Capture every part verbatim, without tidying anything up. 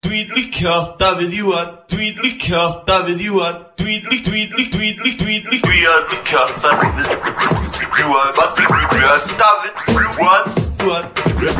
Tweedlicker, daar weet je wat. Tweedlicker, daar weet je wat. Tweedlik, tweedlik, tweedlik, tweedlik. Tweedlicker, daar weet je wat. Wat tweedlicker, daar weet je wat. Wat?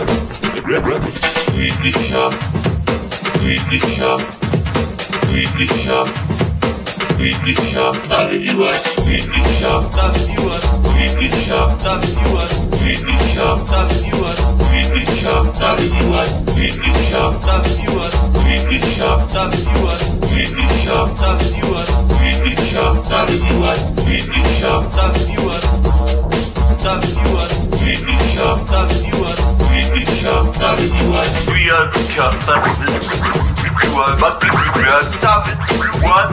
Tweedlicker, tweedlicker, tweedlicker. Tweedlicker, daar weet je wat. Tweedlicker, daar weet je wat. Tweedlicker, daar weet je wat. Tweedlicker, daar weet je wat. Tweedlicker, daar weet je wat. Tweedlicker, daar weet je wat. Tweedlicker, daar weet je wat. Tweedlicker, daar weet je wat. Tweedlicker, daar weet je wat. Tweedlicker, daar weet je wat. Daar weet je wat. Tweedlicker, daar weet je wat. Tweedlicker, daar weet je wat. Tweedlicker, daar weet je wat. Wat tweedlicker, daar weet je wat.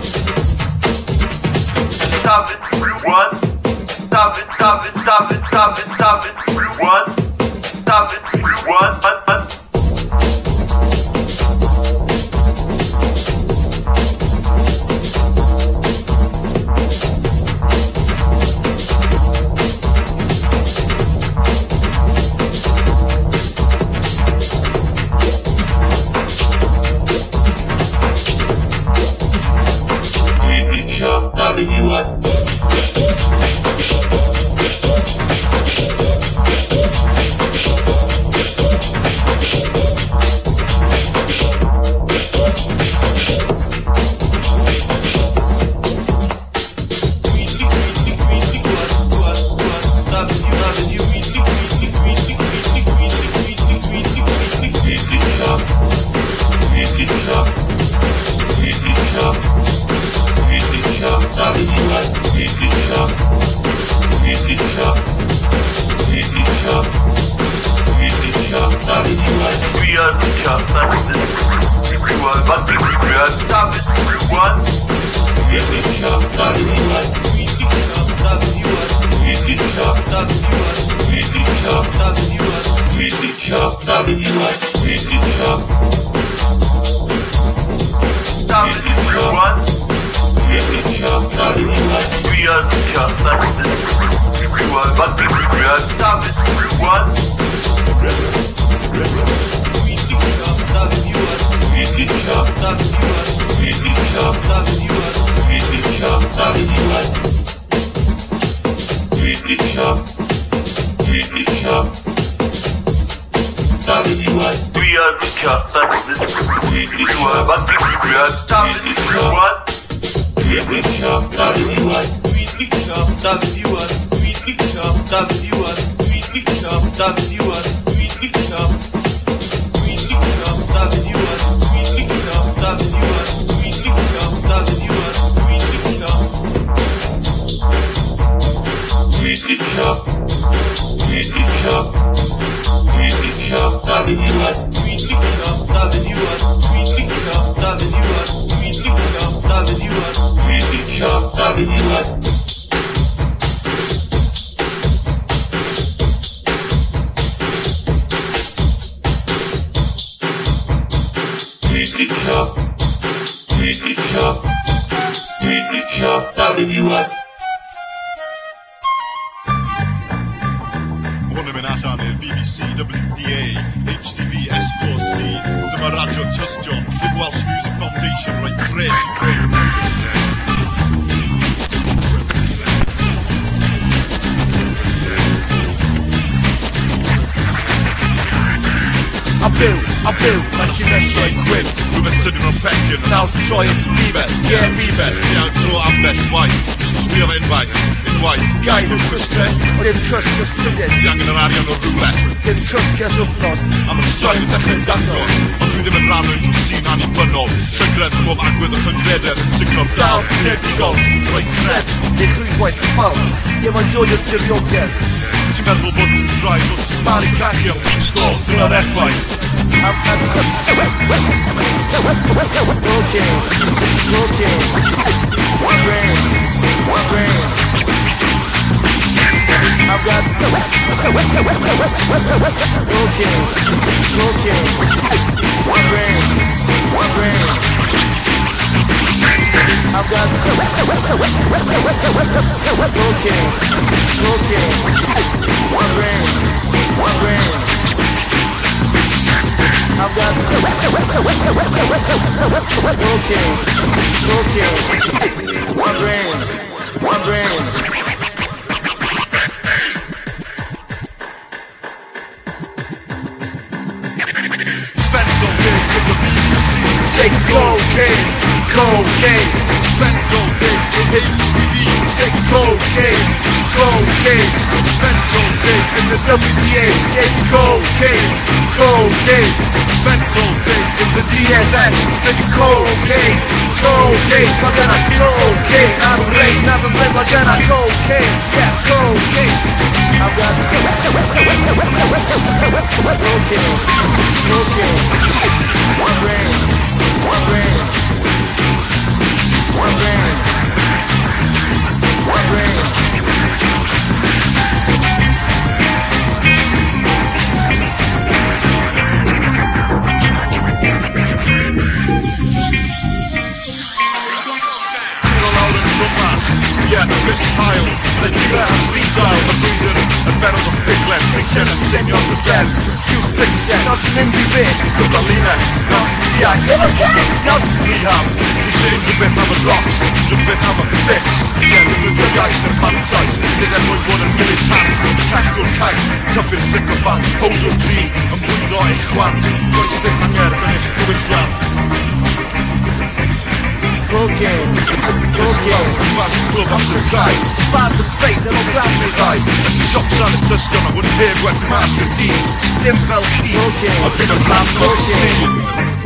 Stop it, what? Stop it, stop it, stop it, stop it, stop it, what? Stop it, what? What? What? W what? I've got cocaine, cocaine, my brain, my brain. Spent all day in the B B C, take cocaine, cocaine. Spent all day in H T V, take cocaine, cocaine. Spent all day in the W T A, take cocaine, cocaine. Spent all day in the D S S, take cocaine, cocaine. Magana cocaine, I'm rain, never been magana cocaine, yeah, cocaine. I've got cocaine, cocaine, my brain, my brain, my brain, my brain. Yeah, Chris Pyle, the dealer has speed dial, the breeder, and fed on the big lens, they said and sing on the bed. You think said, not an indie bit, the Berlina, not the I, you okay? Not rehab, die schön, du bist am Rocks, du bist am Fix. Ja, du bist der Geist, der Panzers, der der neu wurde militant, Kacht und Kite, Kaffee Sykophant, Hose und G, und Brüder ich Quant, Deutsch den Hanger, wenn ich zu ich Land. Cocaine, cocaine. Smash club, I'm so high. Bad the fate, they'll grab me right. And the shops on the touchdown, I wouldn't hear what Master D. Dimbell Steve, I've been a man not seen.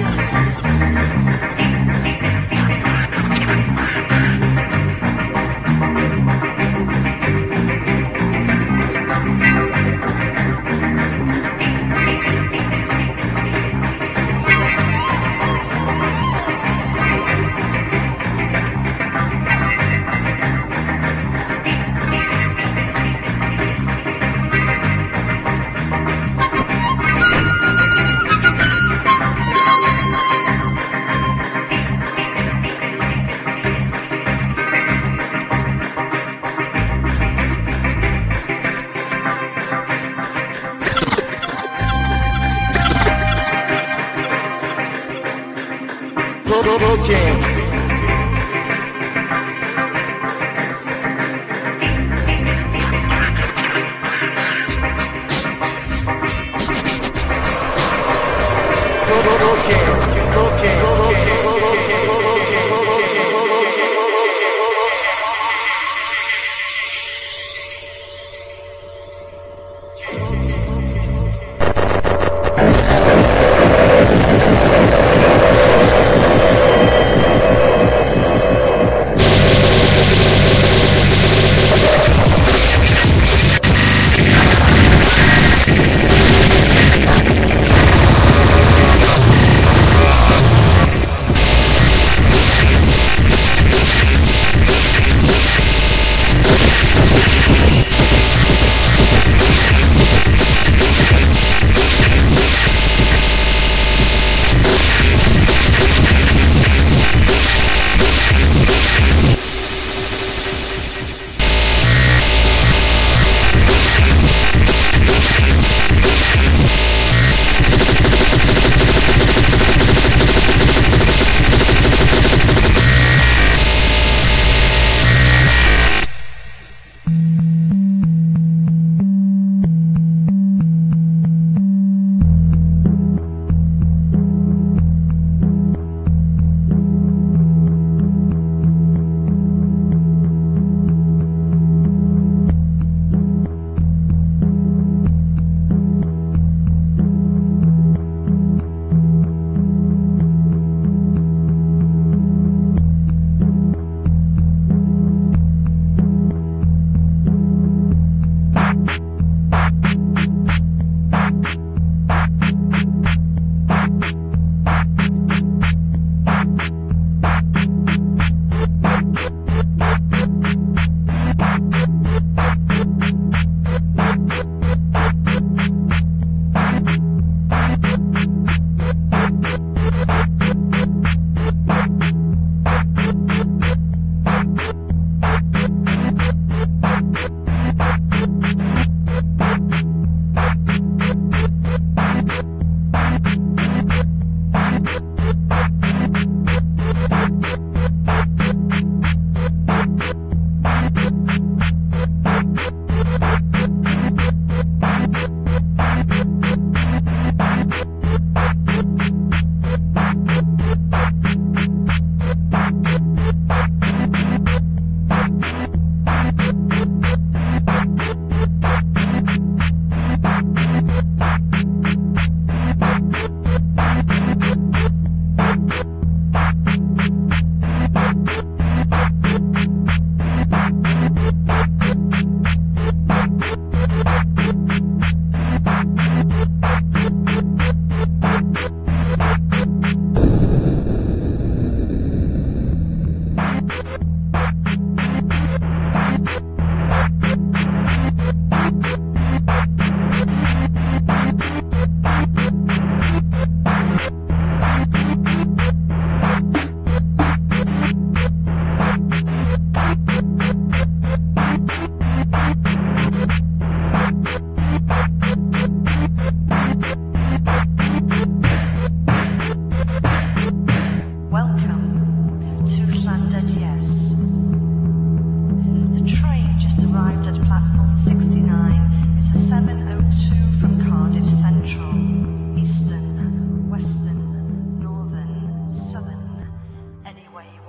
Cocaine. Cocaine, cocaine, cocaine.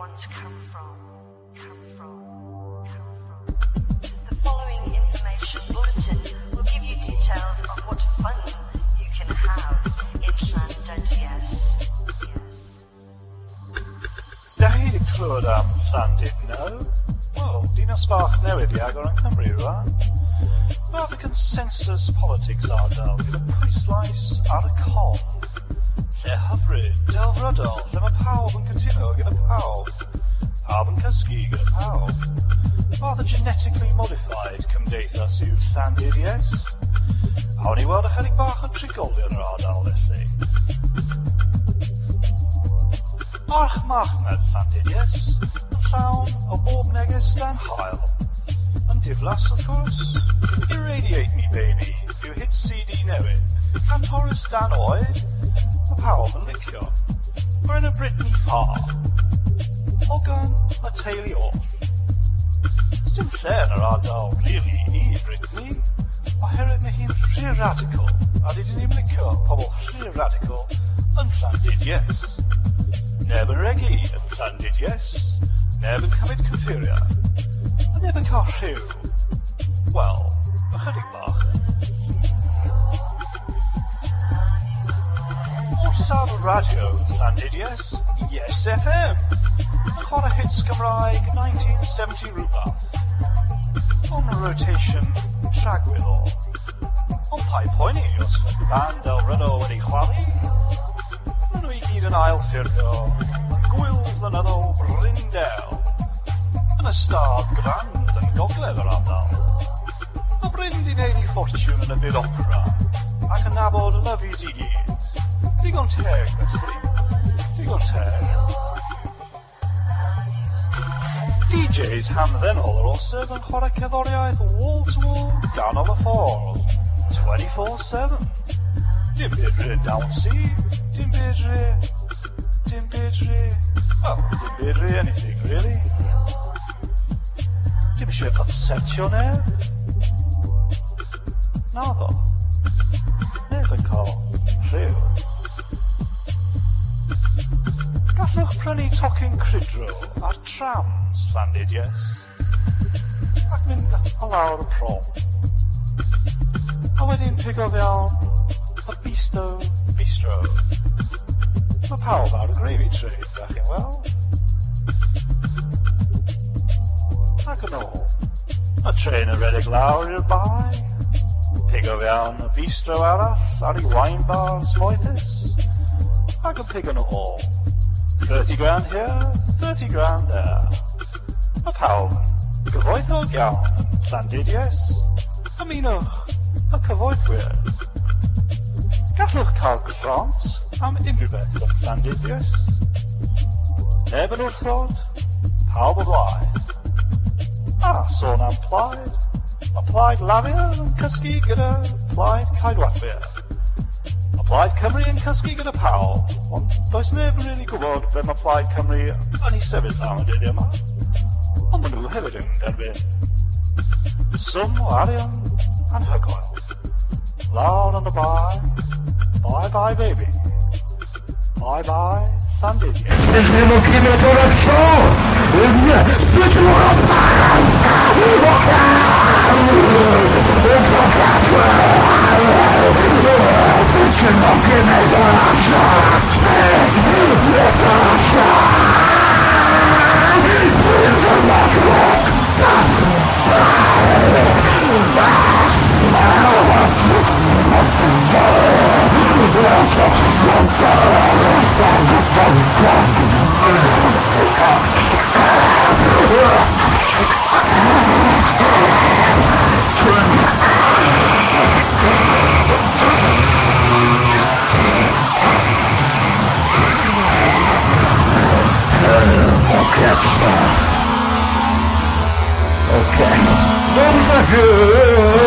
want to come from, come from, come from. The following information bulletin will give you details of what fun you can have in Llandudno. Da chi wedi clywed am Llandudno? Wel, dinas bach newydd i agor yn Cymru rwan. Mae the consensus politics ardal gyda pwyslais ar y con. Lle hyfryd, delfrydol, lle mae pawb yn cytuno gyda pawb. Pawb yn cysgu gyda pawb. Mae the genetically modified cymdeithas yw Llandudno. Awn ni weld ychydig bach o trigolion yr ardal felly. March Mahmed Llandudno yn llawn o bob neges dan hael. Yn diflas, of course. Irradiate Me Baby yw hit C D newydd. Cantorus Dan Oed, y pawb yn licio. Mae'n y Britney Parr. O gan y teulu oll. Dim lle yn yr ardal, really, i Britney. Oherwydd mae hi'n rhy radical. A dydyn ni'n licio pobl rhy radical yn Llandudno. Neb yn regi yn Llandudno. Neb yn cymryd cyffuriau. A neb yn cael rhyw. Wel, ychydig bach. O'r saf y radio Llandudno, Yes F M. Yn chwarae hits Gymraeg nineteen seventy rhywbeth. On a rotation tragwyddol. Ond pai poeni os mae band delfrydol wedi chwalu. Maen nhw i gyd yn ailffurfio gwyl flynyddol Brindel yn ystod grand yn gogledd yr ardal. Mae Bryn di wneud ei ffortiwn yn y byd opera ac yn nabod lyfis i gyd. Digon teg, felly. Digon teg. D Js hamddenol yr orsedd yn chwarae cerddoriaeth wall-to-wall ganol y ffordd, twenty-four seven. Dim byd rhy dawnsy, dim byd rhy... dim byd rhy... well, dim byd rhy anything, really. Dim eisiau upsetio neb. Naddo. Neb yn cael rhyw. Gallwch prynu tocyn crydro ar trams Llandudno ac mynd o lawr y prom. A wedyn pigo fewn y Bisto Bistro. Mae pawb ar y gravy train, da chi'n weld. Ac yn ôl, mae tren yn redeg lawr i'r bai. Pigo fewn y bistro arall ar ei wine bars moethus. Ac yn pigo nhw ôl. thirty grand here, thirty grand there. Mae pawb yn gyfoethog iawn yn Llandudno. Ymunwch y cyfoethwyr. Gallwch cael grant am unrhyw beth yn Llandudno. Neb yn wrthod, pawb o blaid. A sôn am plaid. Mae plaid Lafur yn cysgu gyda plaid Caedwadwyr. Mae plaid Cymru yn cysgu gyda pawb, ond does neb yn rili gwybod be mae plaid Cymru yn ei sefyll am y dyddiau yma. Ond maen nhw hefyd yn derbyn swm o arian anhygoel. Lawr yn y bai. Bye bye baby. Bye bye Llandudno. Nemo kime corazzo! Okay. What was I good?